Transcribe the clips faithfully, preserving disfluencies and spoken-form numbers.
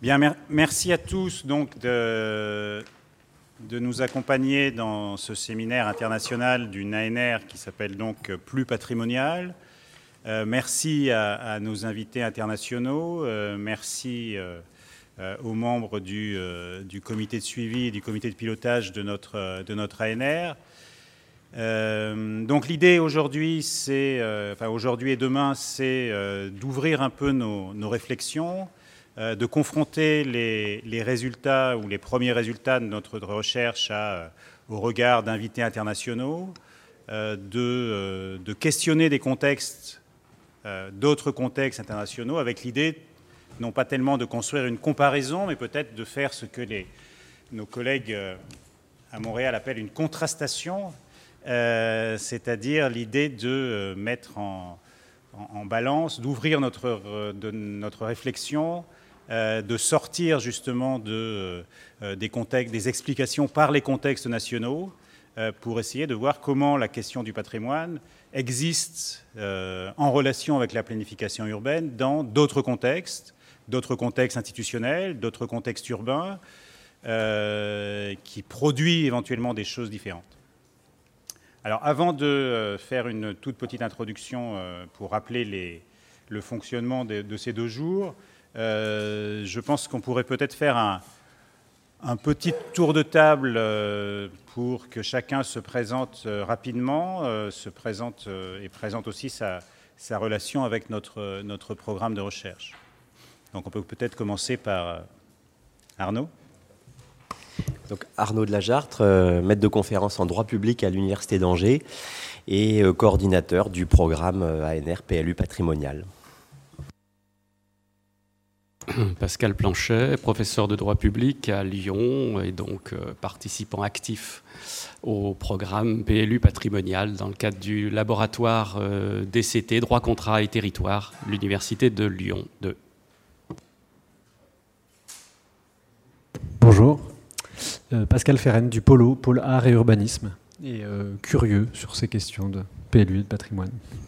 Bien, mer- merci à tous donc de, de nous accompagner dans ce séminaire international d'une A N R qui s'appelle donc Plus patrimonial. Euh, merci à, à nos invités internationaux, euh, merci euh, euh, aux membres du, euh, du comité de suivi et du comité de pilotage de notre, de notre A N R. Euh, donc l'idée aujourd'hui, c'est, euh, enfin aujourd'hui et demain, c'est euh, d'ouvrir un peu nos, nos réflexions, euh, de confronter les, les résultats ou les premiers résultats de notre recherche à, au regard d'invités internationaux, euh, de, euh, de questionner des contextes, euh, d'autres contextes internationaux, avec l'idée non pas tellement de construire une comparaison, mais peut-être de faire ce que les, nos collègues euh, à Montréal appellent une contrastation. Euh, c'est-à-dire l'idée de euh, mettre en, en, en balance, d'ouvrir notre, euh, de, notre réflexion, euh, de sortir justement de, euh, des, contextes, des explications par les contextes nationaux euh, pour essayer de voir comment la question du patrimoine existe euh, en relation avec la planification urbaine dans d'autres contextes, d'autres contextes institutionnels, d'autres contextes urbains, euh, qui produisent éventuellement des choses différentes. Alors, avant de faire une toute petite introduction pour rappeler les, le fonctionnement de, de ces deux jours, euh, je pense qu'on pourrait peut-être faire un, un petit tour de table pour que chacun se présente rapidement, se présente et présente aussi sa, sa relation avec notre, notre programme de recherche. Donc, on peut peut-être commencer par Arnaud. Donc Arnaud de la Jartre, euh, maître de conférence en droit public à l'Université d'Angers et euh, coordinateur du programme euh, A N R P L U patrimonial. Pascal Planchet, professeur de droit public à Lyon et donc euh, participant actif au programme P L U patrimonial dans le cadre du laboratoire euh, D C T, droit, contrat et territoire, l'Université de Lyon deux. Bonjour. Euh, Pascal Ferren du Polo, pôle art et urbanisme, et euh, curieux sur ces questions de P L U et de patrimoine.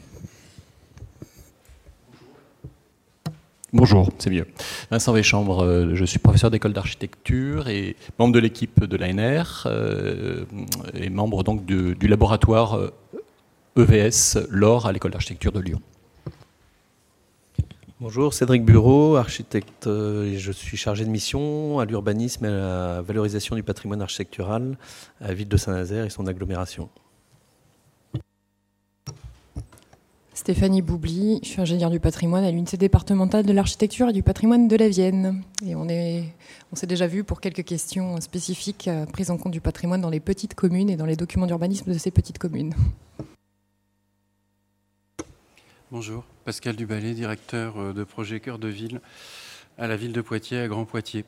Bonjour, c'est mieux. Vincent Véchambre, euh, je suis professeur d'école d'architecture et membre de l'équipe de l'A N R euh, et membre donc de, du laboratoire euh, E V S L'Or à l'école d'architecture de Lyon. Bonjour, Cédric Bureau, architecte, et je suis chargé de mission à l'urbanisme et à la valorisation du patrimoine architectural à la ville de Saint-Nazaire et son agglomération. Stéphanie Boubli, je suis ingénieure du patrimoine à l'unité départementale de l'architecture et du patrimoine de la Vienne. Et on, est, on s'est déjà vu pour quelques questions spécifiques à prise en compte du patrimoine dans les petites communes et dans les documents d'urbanisme de ces petites communes. Bonjour, Pascal Duballet, directeur de projet Cœur de Ville à la ville de Poitiers, à Grand Poitiers.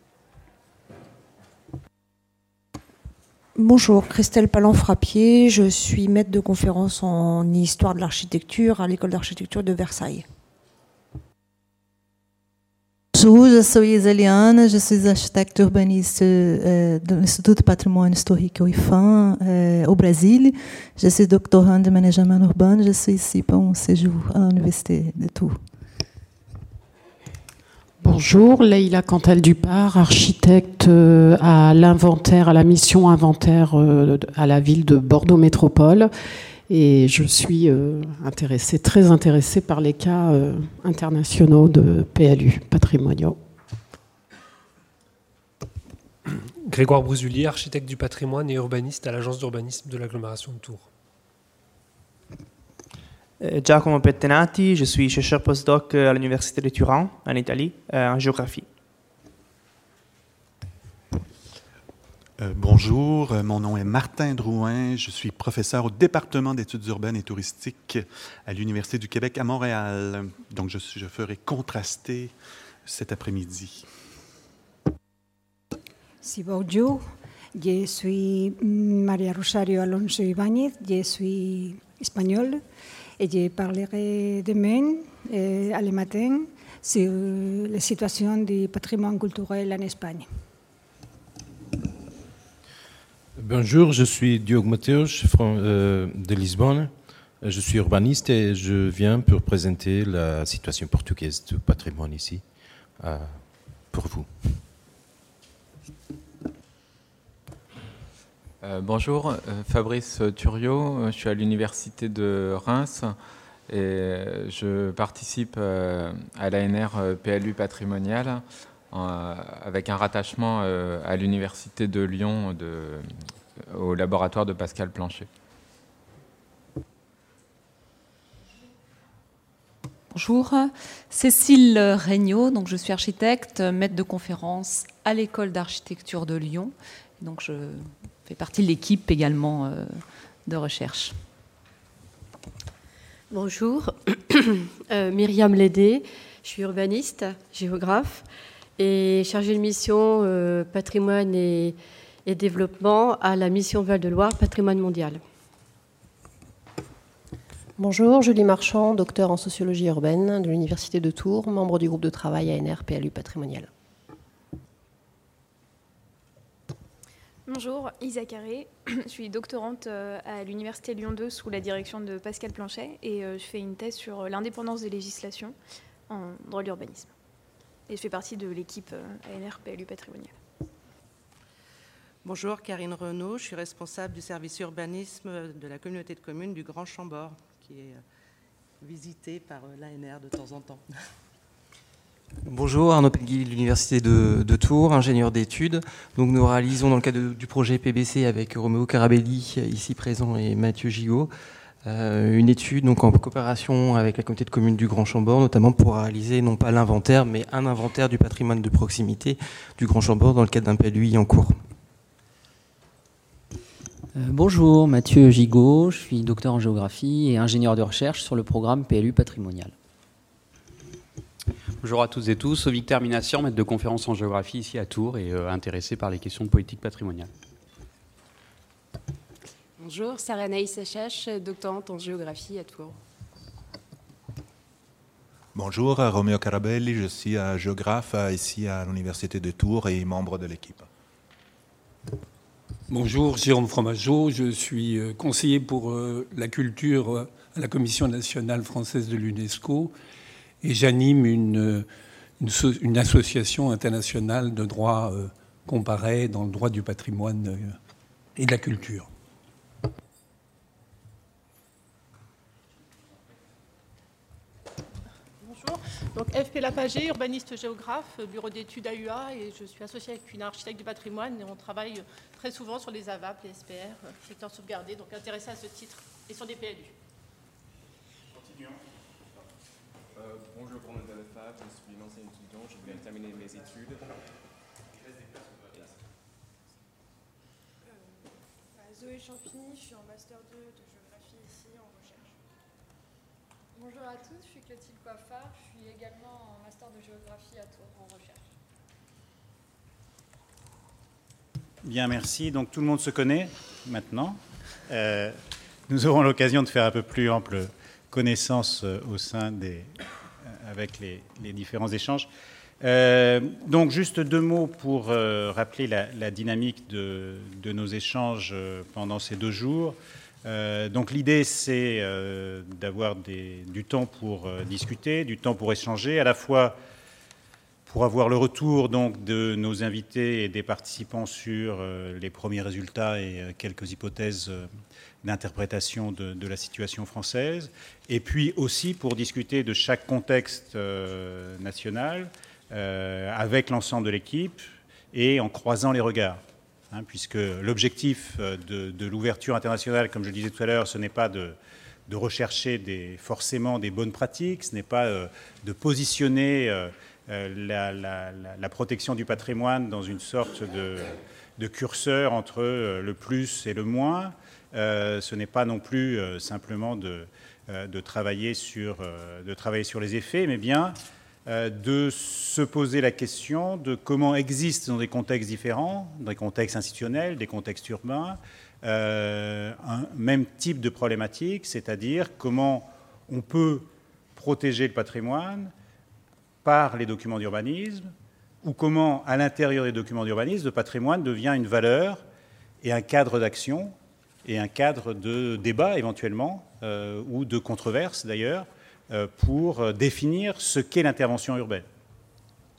Bonjour, Christelle Palan-Frappier, je suis maître de conférence en histoire de l'architecture à l'école d'architecture de Versailles. Bonjour, je suis Iseliane, je suis architecte urbaniste euh, de l'Institut de patrimoine historique au I F A M euh, au Brésil. Je suis doctorant de management urbain, je suis ici pour un séjour à l'Université de Tours. Bonjour, Leïla Cantal-Dupart, architecte à l'inventaire, à la mission inventaire à la ville de Bordeaux Métropole. Et je suis euh, intéressée, très intéressée par les cas euh, internationaux de P L U patrimoniaux. Grégoire Brouzulier, architecte du patrimoine et urbaniste à l'agence d'urbanisme de l'agglomération de Tours. Giacomo Pettenati, je suis chercheur postdoc à l'université de Turin, en Italie, en géographie. Euh, bonjour, mon nom est Martin Drouin, je suis professeur au département d'études urbaines et touristiques à l'Université du Québec à Montréal. Donc je, je ferai contraster cet après-midi. Si, bonjour, je suis Maria Rosario Alonso Ibáñez, je suis espagnole et je parlerai demain et le matin sur la situation du patrimoine culturel en Espagne. Bonjour, je suis Diogo Mateus euh, de Lisbonne. Je suis urbaniste et je viens pour présenter la situation portugaise du patrimoine ici. Euh, pour vous. Euh, bonjour, euh, Fabrice Thuriot, je suis à l'Université de Reims et je participe euh, à l'A N R P L U patrimonial euh, avec un rattachement euh, à l'Université de Lyon de, au laboratoire de Pascal Planchet. Bonjour, Cécile Regnault, donc je suis architecte, maître de conférence à l'école d'architecture de Lyon. Donc je fais partie de l'équipe également euh, de recherche. Bonjour, euh, Myriam Lédé, je suis urbaniste, géographe et chargée de mission euh, patrimoine et, et développement à la mission Val-de-Loire Patrimoine mondial. Bonjour, Julie Marchand, docteur en sociologie urbaine de l'Université de Tours, membre du groupe de travail A N R P L U patrimonial. Bonjour, Isa Carré, je suis doctorante à l'Université Lyon deux sous la direction de Pascal Planchet et je fais une thèse sur l'indépendance des législations en droit de l'urbanisme. Et je fais partie de l'équipe A N R P L U patrimonial. Bonjour, Karine Renaud, je suis responsable du service urbanisme de la communauté de communes du Grand Chambord, qui est visité par l'A N R de temps en temps. Bonjour, Arnaud Pegui de l'Université de, de Tours, ingénieur d'études. Donc nous réalisons dans le cadre de, du projet P B C avec Roméo Carabelli, ici présent, et Mathieu Gigot, euh, une étude donc, en coopération avec la communauté de communes du Grand Chambord, notamment pour réaliser non pas l'inventaire, mais un inventaire du patrimoine de proximité du Grand Chambord dans le cadre d'un P L U I en cours. Euh, bonjour, Mathieu Gigot, je suis docteur en géographie et ingénieur de recherche sur le programme P L U patrimonial. Bonjour à toutes et tous, Victor Minassian, maître de conférence en géographie ici à Tours et euh, intéressé par les questions de politique patrimoniale. Bonjour, Sarah Anaïs Achache, doctorante en géographie à Tours. Bonjour, Roméo Carabelli, je suis un géographe ici à l'Université de Tours et membre de l'équipe. Bonjour, Jérôme Fromageau, je suis conseiller pour la culture à la Commission nationale française de l'UNESCO et j'anime une, une, une association internationale de droit comparé dans le droit du patrimoine et de la culture. Bonjour, donc F P Lapagé, urbaniste géographe, bureau d'études A U A, et je suis associée avec une architecte du patrimoine et on travaille très souvent sur les A V A P, les S P R, secteurs sauvegardés, donc intéressés à ce titre et sur des P L U. Continuons. Euh, bonjour, Bruno Delefebvre, je suis un ancien étudiant, je viens de terminer mes études. Euh, Zoé Champigny, je suis en master deux de géographie ici en recherche. Bonjour à tous, je suis Clotilde Coiffard, je suis également en master de géographie à Tours en recherche. Bien, merci. Donc tout le monde se connaît maintenant. Euh, nous aurons l'occasion de faire un peu plus ample connaissance au sein des, avec les, les différents échanges. Euh, donc juste deux mots pour euh, rappeler la, la dynamique de, de nos échanges pendant ces deux jours. Euh, donc l'idée, c'est euh, d'avoir des, du temps pour euh, discuter, du temps pour échanger, à la fois pour avoir le retour donc, de nos invités et des participants sur euh, les premiers résultats et euh, quelques hypothèses euh, d'interprétation de, de la situation française, et puis aussi pour discuter de chaque contexte euh, national euh, avec l'ensemble de l'équipe et en croisant les regards. Hein, puisque l'objectif de, de l'ouverture internationale, comme je le disais tout à l'heure, ce n'est pas de, de rechercher des, forcément des bonnes pratiques, ce n'est pas euh, de positionner euh, la, la, la protection du patrimoine dans une sorte de, de curseur entre euh, le plus et le moins. Euh, ce n'est pas non plus euh, simplement de, euh, de, travailler sur, euh, de travailler sur les effets, mais bien de se poser la question de comment existent dans des contextes différents, dans des contextes institutionnels, des contextes urbains, euh, un même type de problématique, c'est-à-dire comment on peut protéger le patrimoine par les documents d'urbanisme, ou comment, à l'intérieur des documents d'urbanisme, le patrimoine devient une valeur et un cadre d'action, et un cadre de débat éventuellement, euh, ou de controverse d'ailleurs, pour définir ce qu'est l'intervention urbaine.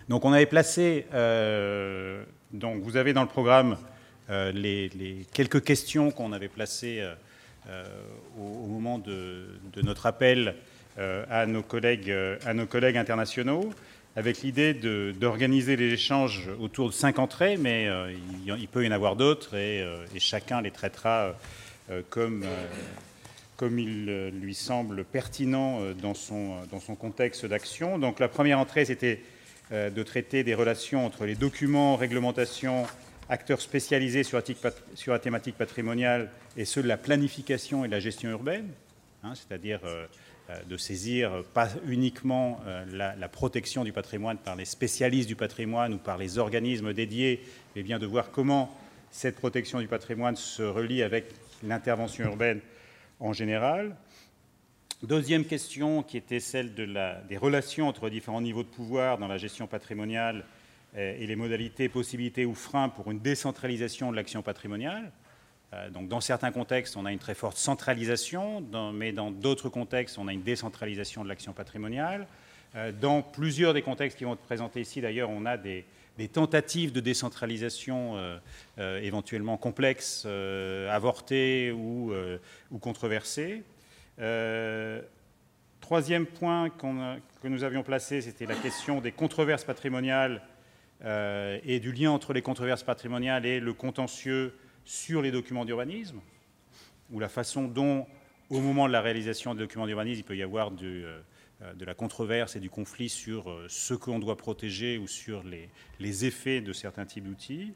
Donc on avait placé, euh, donc vous avez dans le programme euh, les, les quelques questions qu'on avait placées euh, euh, au, au moment de, de notre appel euh, à nos collègues, euh, à nos collègues internationaux, avec l'idée d'organiser les échanges autour de cinq entrées, mais euh, il, il peut y en avoir d'autres et, euh, et chacun les traitera euh, comme, euh, comme il euh, lui semble pertinent euh, dans, son, dans son contexte d'action. Donc la première entrée, c'était euh, de traiter des relations entre les documents, réglementations, acteurs spécialisés sur la, sur la thématique patrimoniale et ceux de la planification et de la gestion urbaine, hein, c'est-à-dire euh, de saisir pas uniquement la, la protection du patrimoine par les spécialistes du patrimoine ou par les organismes dédiés, mais bien de voir comment cette protection du patrimoine se relie avec l'intervention urbaine en général. Deuxième question, qui était celle de la, des relations entre différents niveaux de pouvoir dans la gestion patrimoniale et les modalités, possibilités ou freins pour une décentralisation de l'action patrimoniale. Donc, dans certains contextes, on a une très forte centralisation, dans, mais dans d'autres contextes, on a une décentralisation de l'action patrimoniale. Dans plusieurs des contextes qui vont être présentés ici, d'ailleurs, on a des, des tentatives de décentralisation euh, euh, éventuellement complexes, euh, avortées ou, euh, ou controversées. Euh, troisième point qu'on a, que nous avions placé, c'était la question des controverses patrimoniales euh, et du lien entre les controverses patrimoniales et le contentieux sur les documents d'urbanisme, ou la façon dont, au moment de la réalisation des documents d'urbanisme, il peut y avoir du, euh, de la controverse et du conflit sur euh, ce qu'on doit protéger ou sur les, les effets de certains types d'outils.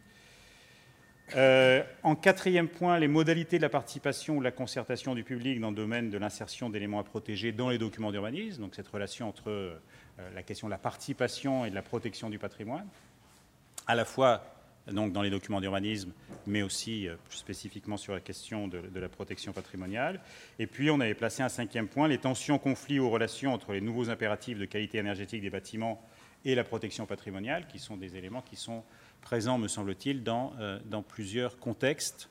Euh, en quatrième point, les modalités de la participation ou de la concertation du public dans le domaine de l'insertion d'éléments à protéger dans les documents d'urbanisme, donc cette relation entre euh, la question de la participation et de la protection du patrimoine, à la fois donc dans les documents d'urbanisme, mais aussi euh, plus spécifiquement sur la question de, de la protection patrimoniale. Et puis, on avait placé un cinquième point, les tensions, conflits ou relations entre les nouveaux impératifs de qualité énergétique des bâtiments et la protection patrimoniale, qui sont des éléments qui sont présents, me semble-t-il, dans, euh, dans plusieurs contextes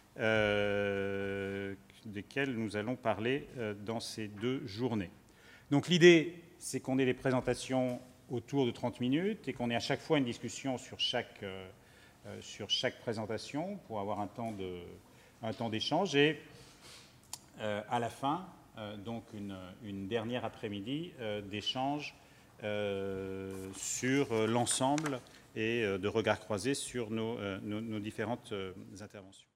euh, desquels nous allons parler euh, dans ces deux journées. Donc, l'idée, c'est qu'on ait des présentations autour de trente minutes et qu'on ait à chaque fois une discussion sur chaque... Euh, Euh, sur chaque présentation pour avoir un temps de, un temps d'échange et euh, à la fin euh, donc une, une dernière après-midi euh, d'échange euh, sur euh, l'ensemble et euh, de regards croisés sur nos, euh, nos, nos différentes euh, interventions.